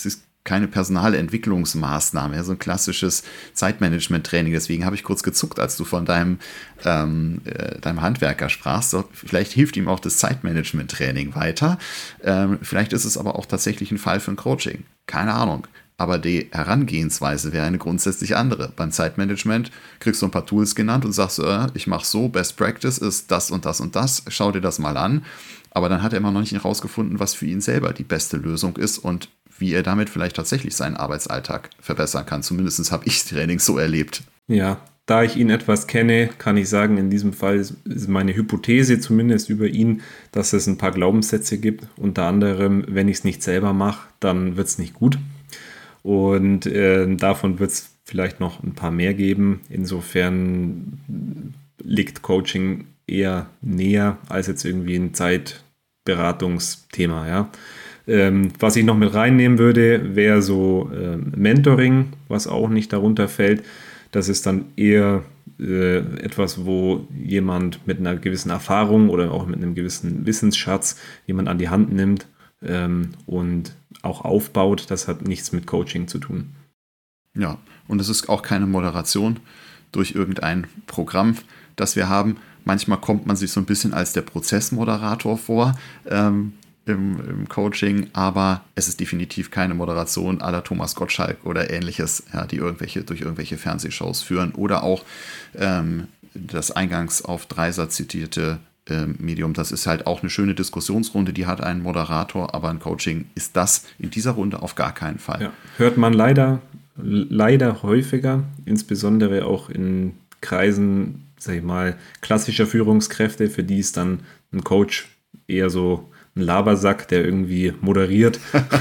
keine Personalentwicklungsmaßnahme, ja, so ein klassisches Zeitmanagement-Training. Deswegen habe ich kurz gezuckt, als du von deinem Handwerker sprachst. So, vielleicht hilft ihm auch das Zeitmanagement-Training weiter. Vielleicht ist es aber auch tatsächlich ein Fall für ein Coaching. Keine Ahnung. Aber die Herangehensweise wäre eine grundsätzlich andere. Beim Zeitmanagement kriegst du ein paar Tools genannt und sagst, ich mache so, Best Practice ist das und das und das, schau dir das mal an. Aber dann hat er immer noch nicht herausgefunden, was für ihn selber die beste Lösung ist und wie er damit vielleicht tatsächlich seinen Arbeitsalltag verbessern kann. Zumindest habe ich das Training so erlebt. Ja, da ich ihn etwas kenne, kann ich sagen, in diesem Fall ist meine Hypothese zumindest über ihn, dass es ein paar Glaubenssätze gibt. Unter anderem, wenn ich es nicht selber mache, dann wird es nicht gut. Und davon wird es vielleicht noch ein paar mehr geben. Insofern liegt Coaching eher näher als jetzt irgendwie ein Zeitberatungsthema. Ja. Was ich noch mit reinnehmen würde, wäre so Mentoring, was auch nicht darunter fällt. Das ist dann eher etwas, wo jemand mit einer gewissen Erfahrung oder auch mit einem gewissen Wissensschatz jemand an die Hand nimmt und auch aufbaut. Das hat nichts mit Coaching zu tun. Ja, und es ist auch keine Moderation durch irgendein Programm, das wir haben. Manchmal kommt man sich so ein bisschen als der Prozessmoderator vor im Coaching, aber es ist definitiv keine Moderation à la Thomas Gottschalk oder ähnliches, ja, die durch irgendwelche Fernsehshows führen oder auch das eingangs auf Dreisatz zitierte Medium. Das ist halt auch eine schöne Diskussionsrunde, die hat einen Moderator, aber ein Coaching ist das in dieser Runde auf gar keinen Fall. Ja, hört man leider häufiger, insbesondere auch in Kreisen, sag ich mal, klassischer Führungskräfte, für die ist dann ein Coach eher so ein Labersack, der irgendwie moderiert.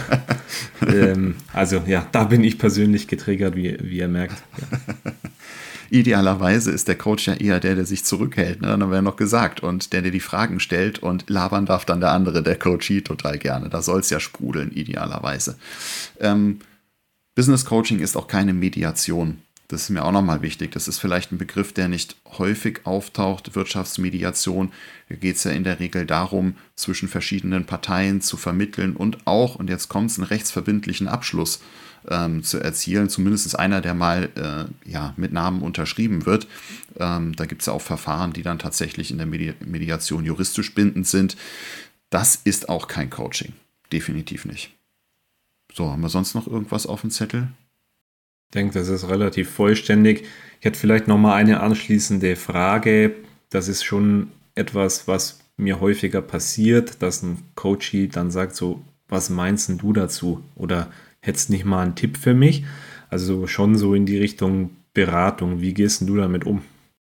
Also ja, da bin ich persönlich getriggert, wie ihr merkt. Ja. Idealerweise ist der Coach ja eher der sich zurückhält, ne? Dann haben wir ja noch gesagt. Und der die Fragen stellt und labern darf dann der andere, der Coachee, total gerne. Da soll es ja sprudeln, idealerweise. Business Coaching ist auch keine Mediation. Das ist mir auch nochmal wichtig. Das ist vielleicht ein Begriff, der nicht häufig auftaucht. Wirtschaftsmediation, da geht es ja in der Regel darum, zwischen verschiedenen Parteien zu vermitteln und auch, und jetzt kommt es, einen rechtsverbindlichen Abschluss zu erzielen. Zumindest einer, der mal mit Namen unterschrieben wird. Da gibt es ja auch Verfahren, die dann tatsächlich in der Mediation juristisch bindend sind. Das ist auch kein Coaching. Definitiv nicht. So, haben wir sonst noch irgendwas auf dem Zettel? Ich denke, das ist relativ vollständig. Ich hätte vielleicht noch mal eine anschließende Frage. Das ist schon etwas, was mir häufiger passiert, dass ein Coachee dann sagt so, was meinst denn du dazu? Oder hättest nicht mal einen Tipp für mich? Also schon so in die Richtung Beratung. Wie gehst denn du damit um?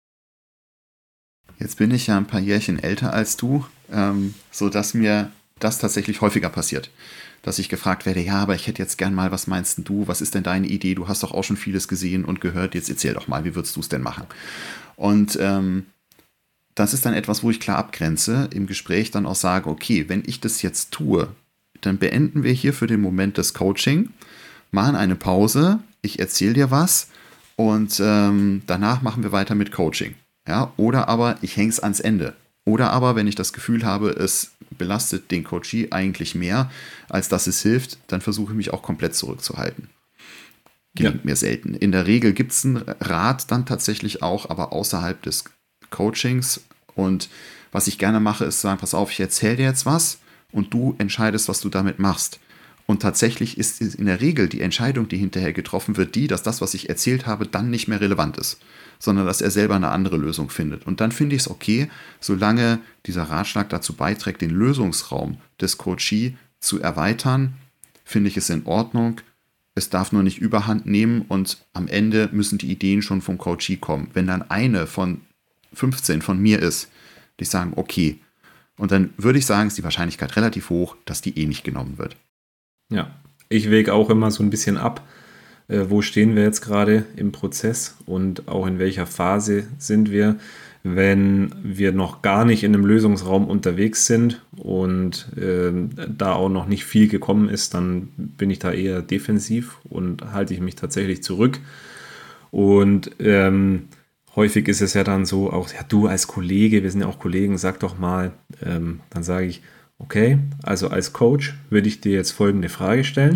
Jetzt bin ich ja ein paar Jährchen älter als du, sodass mir das tatsächlich häufiger passiert. Dass ich gefragt werde, ja, aber ich hätte jetzt gern mal, was meinst denn du? Was ist denn deine Idee? Du hast doch auch schon vieles gesehen und gehört. Jetzt erzähl doch mal, wie würdest du es denn machen? Und das ist dann etwas, wo ich klar abgrenze, im Gespräch dann auch sage, okay, wenn ich das jetzt tue, dann beenden wir hier für den Moment das Coaching, machen eine Pause, ich erzähle dir was und danach machen wir weiter mit Coaching. Ja? Oder aber ich hänge es ans Ende. Oder aber, wenn ich das Gefühl habe, es belastet den Coachee eigentlich mehr, als dass es hilft, dann versuche ich mich auch komplett zurückzuhalten. Gelingt mir selten. In der Regel gibt es einen Rat dann tatsächlich auch, aber außerhalb des Coachings. Und was ich gerne mache, ist sagen, pass auf, ich erzähle dir jetzt was und du entscheidest, was du damit machst. Und tatsächlich ist in der Regel die Entscheidung, die hinterher getroffen wird, die, dass das, was ich erzählt habe, dann nicht mehr relevant ist, sondern dass er selber eine andere Lösung findet. Und dann finde ich es okay, solange dieser Ratschlag dazu beiträgt, den Lösungsraum des Coachee zu erweitern, finde ich es in Ordnung. Es darf nur nicht Überhand nehmen und am Ende müssen die Ideen schon vom Coachee kommen. Wenn dann eine von 15 von mir ist, die sagen, okay. Und dann würde ich sagen, ist die Wahrscheinlichkeit relativ hoch, dass die nicht genommen wird. Ja, ich wäge auch immer so ein bisschen ab, wo stehen wir jetzt gerade im Prozess und auch in welcher Phase sind wir. Wenn wir noch gar nicht in einem Lösungsraum unterwegs sind und da auch noch nicht viel gekommen ist, dann bin ich da eher defensiv und halte ich mich tatsächlich zurück. Und häufig ist es ja dann so, auch ja, du als Kollege, wir sind ja auch Kollegen, sag doch mal, dann sage ich, okay, also als Coach würde ich dir jetzt folgende Frage stellen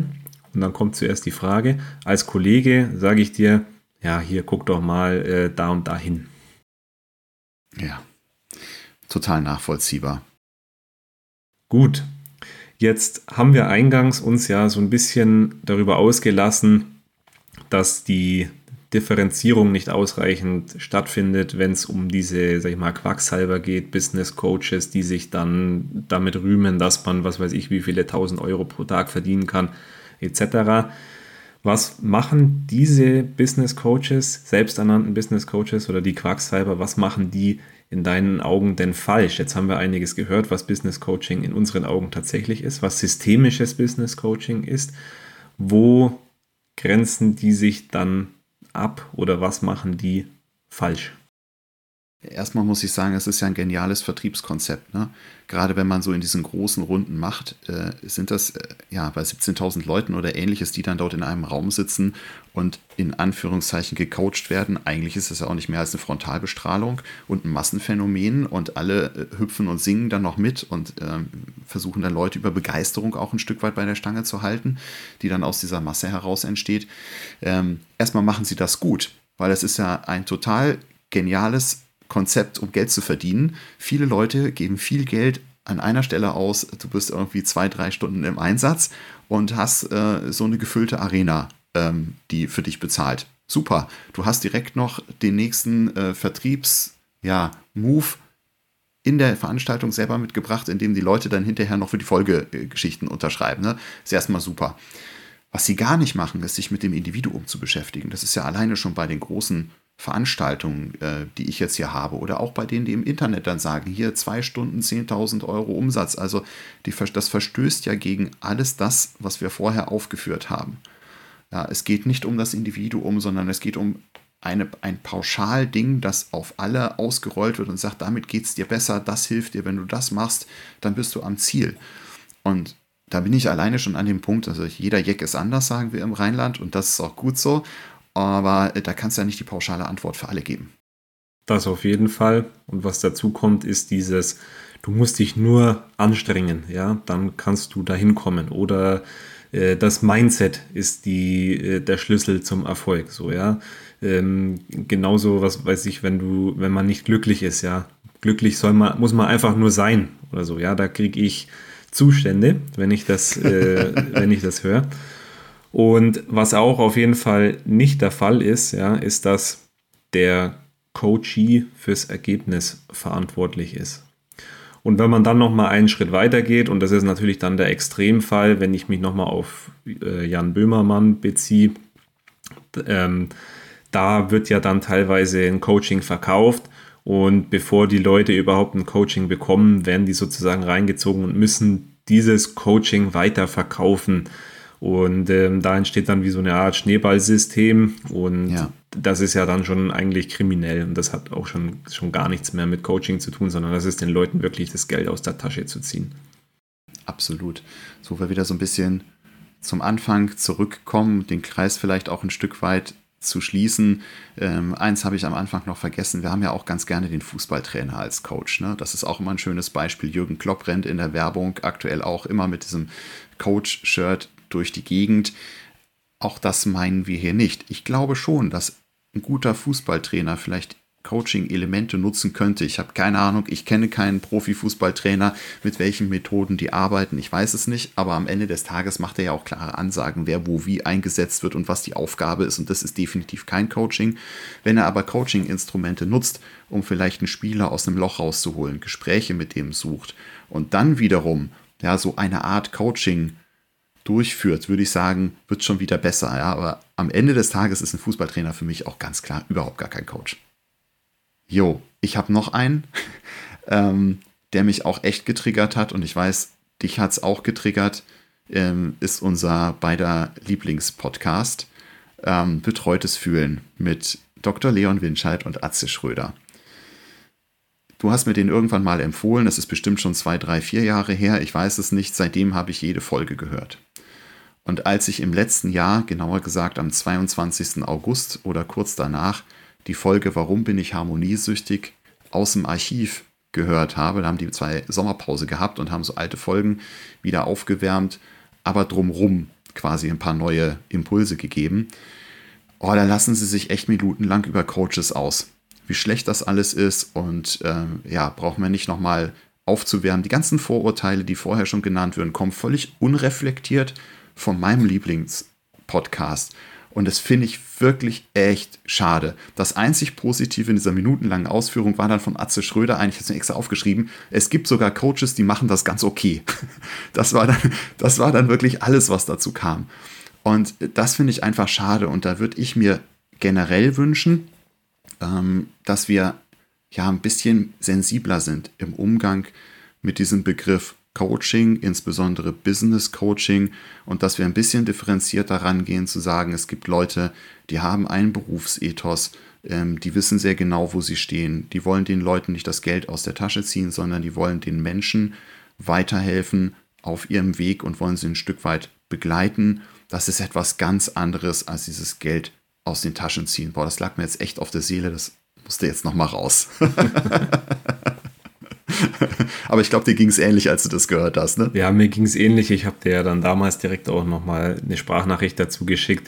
und dann kommt zuerst die Frage. Als Kollege sage ich dir, ja, hier guck doch mal da und da hin. Ja, total nachvollziehbar. Gut, jetzt haben wir eingangs uns ja so ein bisschen darüber ausgelassen, dass die Differenzierung nicht ausreichend stattfindet, wenn es um diese, sag ich mal, Quacksalber geht, Business Coaches, die sich dann damit rühmen, dass man, was weiß ich, wie viele 1.000 Euro pro Tag verdienen kann, etc. Was machen diese Business Coaches, selbsternannten Business Coaches oder die Quacksalber, was machen die in deinen Augen denn falsch? Jetzt haben wir einiges gehört, was Business Coaching in unseren Augen tatsächlich ist, was systemisches Business Coaching ist. Wo grenzen die sich dann ab oder was machen die falsch? Erstmal muss ich sagen, es ist ja ein geniales Vertriebskonzept. Ne? Gerade wenn man so in diesen großen Runden macht, sind das bei 17.000 Leuten oder ähnliches, die dann dort in einem Raum sitzen und in Anführungszeichen gecoacht werden. Eigentlich ist es ja auch nicht mehr als eine Frontalbestrahlung und ein Massenphänomen und alle hüpfen und singen dann noch mit und versuchen dann Leute über Begeisterung auch ein Stück weit bei der Stange zu halten, die dann aus dieser Masse heraus entsteht. Erstmal machen sie das gut, weil es ist ja ein total geniales Konzept, um Geld zu verdienen. Viele Leute geben viel Geld an einer Stelle aus. Du bist irgendwie 2-3 Stunden im Einsatz und hast so eine gefüllte Arena, die für dich bezahlt. Super. Du hast direkt noch den nächsten Move in der Veranstaltung selber mitgebracht, indem die Leute dann hinterher noch für die Folgegeschichten unterschreiben. Ne? Ist erstmal super. Was sie gar nicht machen, ist, sich mit dem Individuum zu beschäftigen. Das ist ja alleine schon bei den großen Veranstaltungen, die ich jetzt hier habe, oder auch bei denen, die im Internet dann sagen, hier 2 Stunden 10.000 Euro Umsatz. Also das verstößt ja gegen alles das, was wir vorher aufgeführt haben. Ja, es geht nicht um das Individuum, sondern es geht um ein Pauschalding, das auf alle ausgerollt wird und sagt, damit geht es dir besser, das hilft dir, wenn du das machst, dann bist du am Ziel. Und da bin ich alleine schon an dem Punkt, also jeder Jeck ist anders, sagen wir im Rheinland, und das ist auch gut so. Aber da kannst du ja nicht die pauschale Antwort für alle geben. Das auf jeden Fall. Und was dazu kommt, ist dieses, du musst dich nur anstrengen, ja, dann kannst du dahin kommen. Oder das Mindset ist der Schlüssel zum Erfolg, so, ja. Genauso, was weiß ich, wenn man nicht glücklich ist, ja. Glücklich muss man einfach nur sein oder so, ja. Da kriege ich Zustände, wenn ich das höre. Und was auch auf jeden Fall nicht der Fall ist, ja, ist, dass der Coachee fürs Ergebnis verantwortlich ist. Und wenn man dann nochmal einen Schritt weiter geht, und das ist natürlich dann der Extremfall, wenn ich mich nochmal auf Jan Böhmermann beziehe, da wird ja dann teilweise ein Coaching verkauft, und bevor die Leute überhaupt ein Coaching bekommen, werden die sozusagen reingezogen und müssen dieses Coaching weiter verkaufen. Und da entsteht dann wie so eine Art Schneeballsystem, und das ist ja dann schon eigentlich kriminell, und das hat auch schon gar nichts mehr mit Coaching zu tun, sondern das ist den Leuten wirklich das Geld aus der Tasche zu ziehen. Absolut. So, wir wieder so ein bisschen zum Anfang zurückkommen, den Kreis vielleicht auch ein Stück weit zu schließen. Eins habe ich am Anfang noch vergessen, wir haben ja auch ganz gerne den Fußballtrainer als Coach. Ne? Das ist auch immer ein schönes Beispiel. Jürgen Klopp rennt in der Werbung aktuell auch immer mit diesem Coach-Shirt durch die Gegend. Auch das meinen wir hier nicht. Ich glaube schon, dass ein guter Fußballtrainer vielleicht Coaching-Elemente nutzen könnte. Ich habe keine Ahnung, ich kenne keinen Profi-Fußballtrainer, mit welchen Methoden die arbeiten. Ich weiß es nicht, aber am Ende des Tages macht er ja auch klare Ansagen, wer wo wie eingesetzt wird und was die Aufgabe ist, und das ist definitiv kein Coaching. Wenn er aber Coaching-Instrumente nutzt, um vielleicht einen Spieler aus einem Loch rauszuholen, Gespräche mit dem sucht und dann wiederum so eine Art Coaching durchführt, würde ich sagen, wird schon wieder besser. Ja? Aber am Ende des Tages ist ein Fußballtrainer für mich auch ganz klar überhaupt gar kein Coach. Jo, ich habe noch einen, der mich auch echt getriggert hat, und ich weiß, dich hat es auch getriggert, ist unser beider Lieblingspodcast, Betreutes Fühlen mit Dr. Leon Winscheid und Atze Schröder. Du hast mir den irgendwann mal empfohlen, das ist bestimmt schon 2, 3, 4 Jahre her, ich weiß es nicht, seitdem habe ich jede Folge gehört. Und als ich im letzten Jahr, genauer gesagt am 22. August oder kurz danach, die Folge Warum bin ich harmoniesüchtig aus dem Archiv gehört habe, da haben die 2 Sommerpause gehabt und haben so alte Folgen wieder aufgewärmt, aber drumrum quasi ein paar neue Impulse gegeben. Oh, da lassen sie sich echt minutenlang über Coaches aus. Wie schlecht das alles ist und brauchen wir nicht nochmal aufzuwärmen. Die ganzen Vorurteile, die vorher schon genannt werden, kommen völlig unreflektiert von meinem Lieblingspodcast. Und das finde ich wirklich echt schade. Das einzig Positive in dieser minutenlangen Ausführung war dann von Atze Schröder, eigentlich hat es mir extra aufgeschrieben, es gibt sogar Coaches, die machen das ganz okay. Das war dann wirklich alles, was dazu kam. Und das finde ich einfach schade. Und da würde ich mir generell wünschen, dass wir ja ein bisschen sensibler sind im Umgang mit diesem Begriff Coaching, insbesondere Business Coaching, und dass wir ein bisschen differenzierter rangehen, zu sagen, es gibt Leute, die haben einen Berufsethos, die wissen sehr genau, wo sie stehen. Die wollen den Leuten nicht das Geld aus der Tasche ziehen, sondern die wollen den Menschen weiterhelfen auf ihrem Weg und wollen sie ein Stück weit begleiten. Das ist etwas ganz anderes als dieses Geld aus den Taschen ziehen. Boah, das lag mir jetzt echt auf der Seele, das musste jetzt nochmal raus. Aber ich glaube, dir ging es ähnlich, als du das gehört hast, ne? Ja, mir ging es ähnlich. Ich habe dir ja dann damals direkt auch nochmal eine Sprachnachricht dazu geschickt.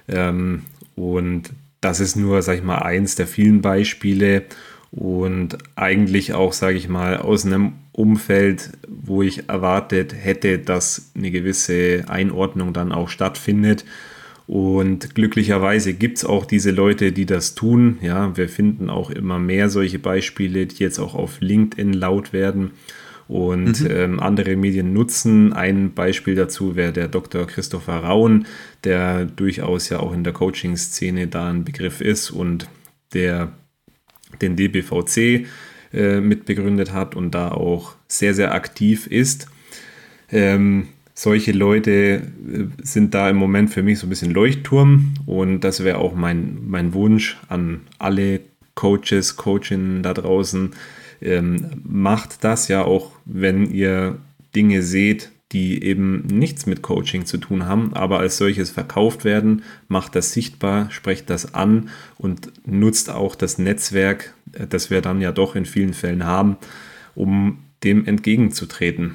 Und das ist nur, sag ich mal, eins der vielen Beispiele. Und eigentlich auch, sage ich mal, aus einem Umfeld, wo ich erwartet hätte, dass eine gewisse Einordnung dann auch stattfindet. Und glücklicherweise gibt es auch diese Leute, die das tun. Ja, wir finden auch immer mehr solche Beispiele, die jetzt auch auf LinkedIn laut werden und andere Medien nutzen. Ein Beispiel dazu wäre der Dr. Christopher Rauen, der durchaus ja auch in der Coaching-Szene da ein Begriff ist und der den DBVC mitbegründet hat und da auch sehr, sehr aktiv ist. Solche Leute sind da im Moment für mich so ein bisschen Leuchtturm und das wäre auch mein Wunsch an alle Coaches, Coachinnen da draußen. Macht das ja auch, wenn ihr Dinge seht, die eben nichts mit Coaching zu tun haben, aber als solches verkauft werden, macht das sichtbar, sprecht das an und nutzt auch das Netzwerk, das wir dann ja doch in vielen Fällen haben, um dem entgegenzutreten.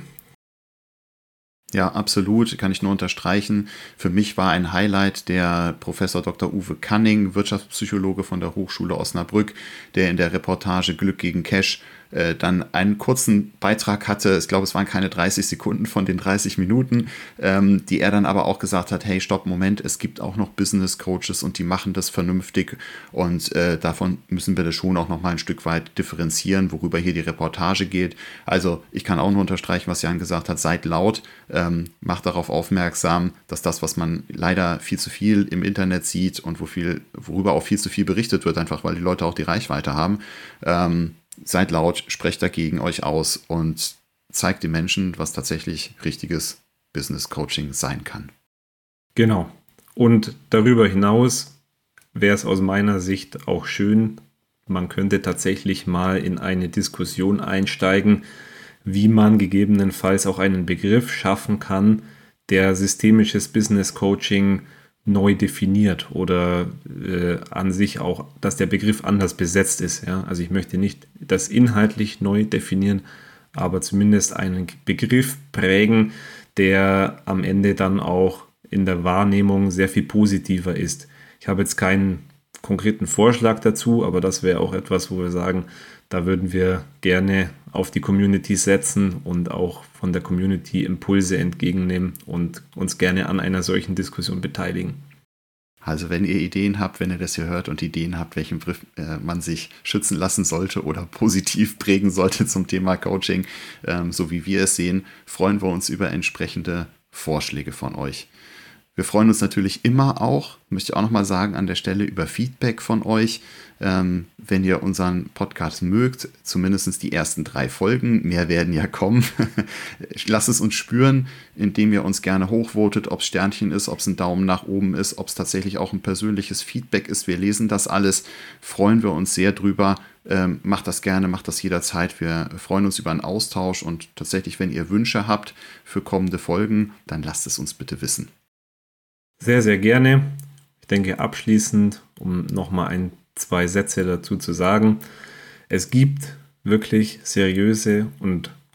Ja, absolut, kann ich nur unterstreichen. Für mich war ein Highlight der Professor Dr. Uwe Canning, Wirtschaftspsychologe von der Hochschule Osnabrück, der in der Reportage Glück gegen Cash dann einen kurzen Beitrag hatte. Ich glaube, es waren keine 30 Sekunden von den 30 Minuten, die er dann aber auch gesagt hat, hey, stopp, Moment, es gibt auch noch Business Coaches und die machen das vernünftig und davon müssen wir das schon auch noch mal ein Stück weit differenzieren, worüber hier die Reportage geht. Also ich kann auch nur unterstreichen, was Jan gesagt hat, seid laut, macht darauf aufmerksam, dass das, was man leider viel zu viel im Internet sieht und worüber auch viel zu viel berichtet wird, einfach weil die Leute auch die Reichweite haben, seid laut, sprecht dagegen euch aus und zeigt den Menschen, was tatsächlich richtiges Business Coaching sein kann. Genau. Und darüber hinaus wäre es aus meiner Sicht auch schön, man könnte tatsächlich mal in eine Diskussion einsteigen, wie man gegebenenfalls auch einen Begriff schaffen kann, der systemisches Business Coaching neu definiert oder an sich auch, dass der Begriff anders besetzt ist. Ja? Also ich möchte nicht das inhaltlich neu definieren, aber zumindest einen Begriff prägen, der am Ende dann auch in der Wahrnehmung sehr viel positiver ist. Ich habe jetzt keinen konkreten Vorschlag dazu, aber das wäre auch etwas, wo wir sagen, da würden wir gerne auf die Community setzen und auch von der Community Impulse entgegennehmen und uns gerne an einer solchen Diskussion beteiligen. Also wenn ihr Ideen habt, wenn ihr das hier hört und Ideen habt, welchen Begriff man sich schützen lassen sollte oder positiv prägen sollte zum Thema Coaching, so wie wir es sehen, freuen wir uns über entsprechende Vorschläge von euch. Wir freuen uns natürlich immer auch, möchte ich auch nochmal sagen, an der Stelle über Feedback von euch. Wenn ihr unseren Podcast mögt, zumindest die ersten 3 Folgen, mehr werden ja kommen. Lasst es uns spüren, indem ihr uns gerne hochvotet, ob es Sternchen ist, ob es ein Daumen nach oben ist, ob es tatsächlich auch ein persönliches Feedback ist. Wir lesen das alles, freuen wir uns sehr drüber. Macht das gerne, macht das jederzeit. Wir freuen uns über einen Austausch und tatsächlich, wenn ihr Wünsche habt für kommende Folgen, dann lasst es uns bitte wissen. Sehr, sehr gerne. Ich denke abschließend, um nochmal 2 Sätze dazu zu sagen. Es gibt wirklich seriöse und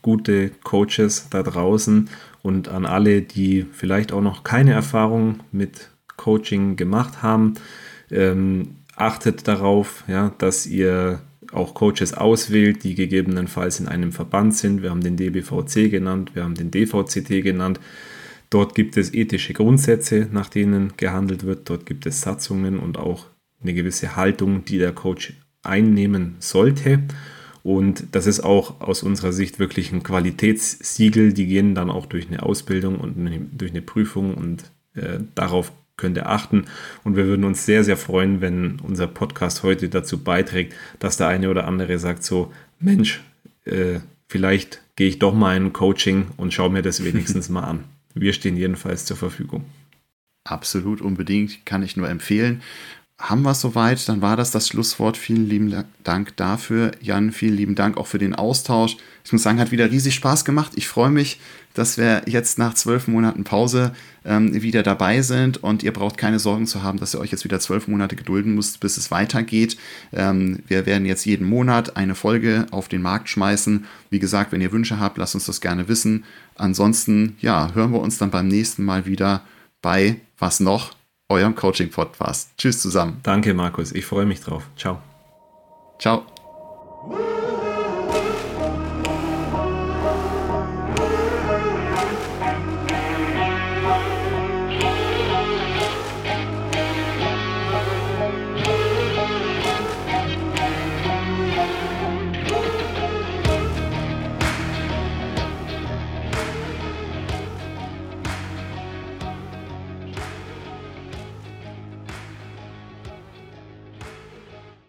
gute Coaches da draußen und an alle, die vielleicht auch noch keine Erfahrung mit Coaching gemacht haben, achtet darauf, ja, dass ihr auch Coaches auswählt, die gegebenenfalls in einem Verband sind. Wir haben den DBVC genannt, wir haben den DVCT genannt. Dort gibt es ethische Grundsätze, nach denen gehandelt wird. Dort gibt es Satzungen und auch eine gewisse Haltung, die der Coach einnehmen sollte. Und das ist auch aus unserer Sicht wirklich ein Qualitätssiegel. Die gehen dann auch durch eine Ausbildung und durch eine Prüfung und darauf könnt ihr achten. Und wir würden uns sehr, sehr freuen, wenn unser Podcast heute dazu beiträgt, dass der eine oder andere sagt so, Mensch, vielleicht gehe ich doch mal in ein Coaching und schaue mir das wenigstens mal an. Wir stehen jedenfalls zur Verfügung. Absolut, unbedingt, kann ich nur empfehlen. Haben wir es soweit, dann war das Schlusswort. Vielen lieben Dank dafür, Jan. Vielen lieben Dank auch für den Austausch. Ich muss sagen, hat wieder riesig Spaß gemacht. Ich freue mich, dass wir jetzt nach 12 Monaten Pause wieder dabei sind und ihr braucht keine Sorgen zu haben, dass ihr euch jetzt wieder 12 Monate gedulden müsst, bis es weitergeht. Wir werden jetzt jeden Monat eine Folge auf den Markt schmeißen. Wie gesagt, wenn ihr Wünsche habt, lasst uns das gerne wissen. Ansonsten, ja, hören wir uns dann beim nächsten Mal wieder bei Was noch? Eurem Coaching-Podcast. Tschüss zusammen. Danke, Markus. Ich freue mich drauf. Ciao. Ciao.